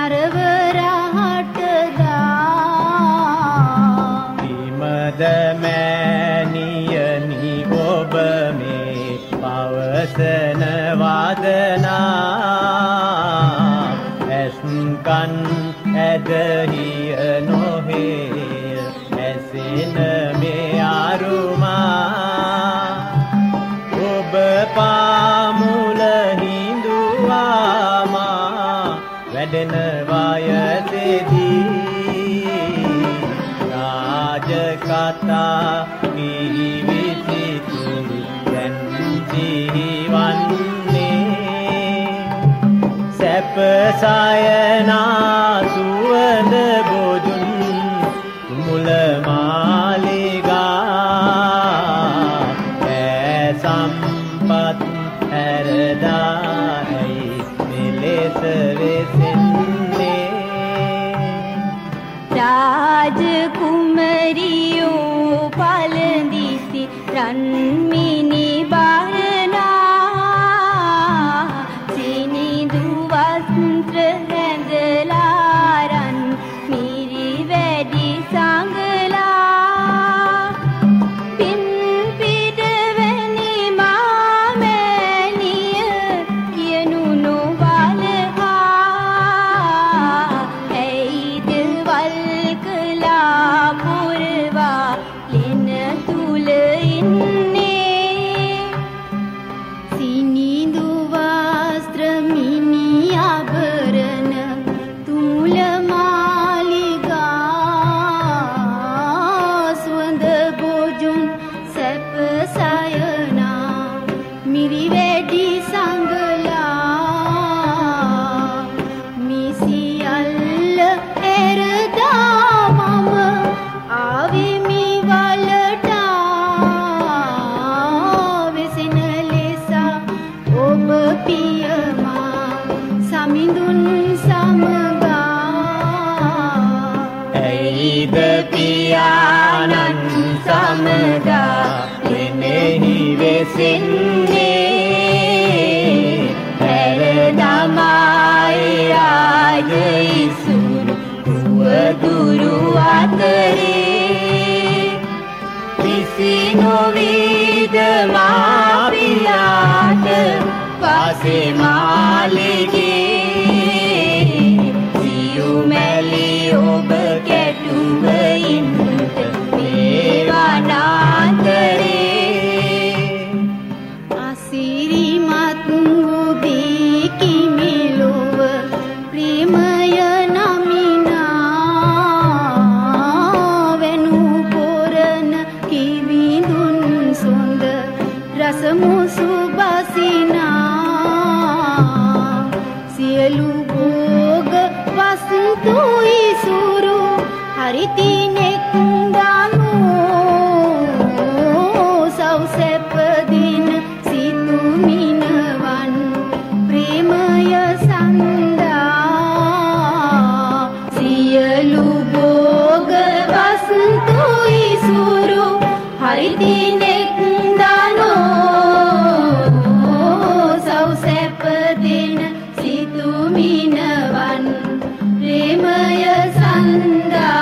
නරවරහටදා විමද මෑණියනි ඔබ මේ පවසන වදනා ඇස්කන් ඇදහිය නොහේ ඇසෙන මේ අරුමා ඔබ පාමුල හිඳුවාමා වැඩෙන වයසේදී රාජකතා කිවිසිතුරු දැන් ජීවන්නේ සැප සයනා සුවඳ බොදුන් මුල මාලිගා සම්පත් හැරදායි මෙලෙස වෙසෙන්නේ රාජකුමරියෝ පළඳිසි රන්මිනි බාරනා සිනිඳු වස්ත්‍ර හැඳලා රන් මිරි වැඩි සංගලා පින් පිටවැනි මාමැණිය කියනු නොවලහා ඇයිද වල්කලා පුරවා ලෙන තුල ඉන්නේ සිනිඳු වස්ත්‍ර මිනි ආභරණ තුල මාලිගා සුවඳ බොජුන් සැප සයනා මිරි වැඩි සංගලා මිසියල්ල එරදා මම ආවිමි වලටා වෙසෙන ලෙස ඔබ පියමා සමිඳුන් සමගා ඇයිද පියාණන් සමගා එනෙහි වෙසෙන්නේ හැරදමායි ආය ඉසුරු දුරු අතරේ කිසි නොවීද මාපියාට වාසේ මාලිගේ සියුමැලි ඔබ කැටුවයින්ට මේ වනාන්තරේ අසිරිමත් වූදී කිමිලොව ප්‍රේමය නමිනා වෙනු පොරන කිවිඳුන් සොඳ රසමුසු බසිනා සියලු භෝග වස්තු ඉසුරු හරිතිනෙක් දානෝ සෞසැප දින සිතු මිනවන් ප්‍රේමය සඳා සියලු භෝග වස්තු ඉසුරු හරිතිනෙක් දානෝ සෞසැප දින සිතු මිනවන් ප්‍රේමය සඳා